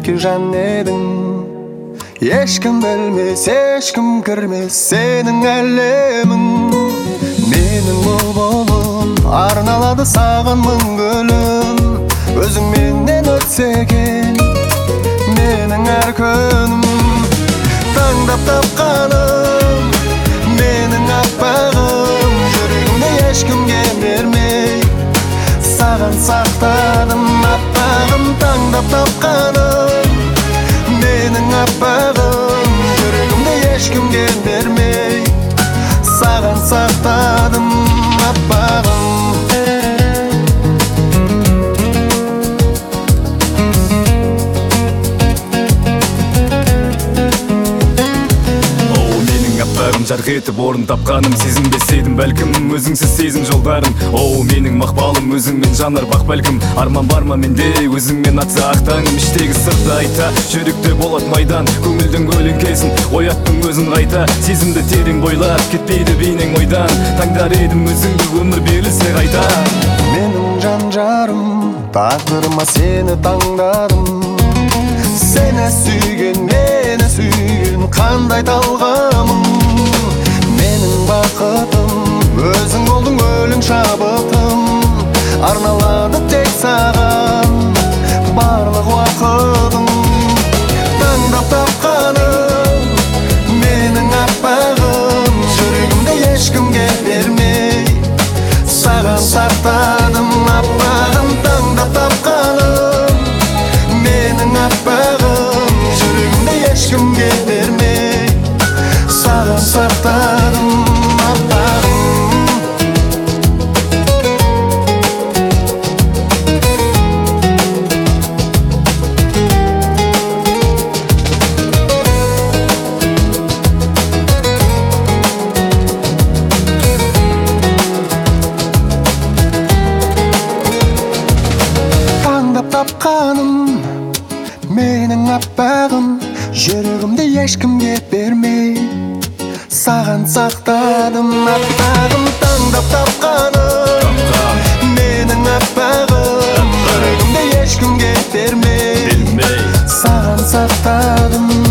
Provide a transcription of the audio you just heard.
сүйкі жан едің. Ешкім білмес, ешкім кірмес сенің әлемің. Менің бұлбұлым арналады саған мың гүлім. Өзің менен өтсе екен менің әр күнім. Таңдап тапқаным менің аппағым, жүрегімді ешкімге бермей саған сақтадым аппағым. Таңдап тапқаным менің аппағым, жүрегімді ешкімге бермей саған сақтадым аппағым. Жарқ етіп орын тапқаным, сезінбес едім бәлкім өзіңсіз сезім жолдарым. Оу, менің мақпалым өзіңмен жанар бақ бәлкім. Арман бар ма менде өзіңмен атса ақтаңым. Іштегі сырды айта, жүректе болат майдан. Көңілдің көлеңкесін ояттың өзін қайта. Сезімді терең бойлап кетпейді бейнең ойдан. Таңдар едім өзіңді өмір берілсе қайта. Менің жан жарым, тағдырыма сені таңдадым. Сені сүйген, мені сүйген қандай талғамың. Менің бақытым, өзің болдың өлің шабытым. Арналады тек саған барлық уақытым. Таңдап тапқаным менің аппағым, жүрегімді ешкімге бермей саған сақтадым аппағым. Таңдап тапқаным менің аппағым, жүрегімді ешкімге бермей саған сақтадым аппағым. Таңдап тапқаным менің аппағым, жүрегімді ешкімге бермей саған сақтадым аппағым. Таңдап тапқаным менің аппағым, жүрегімді ешкімге бермей саған сақтадым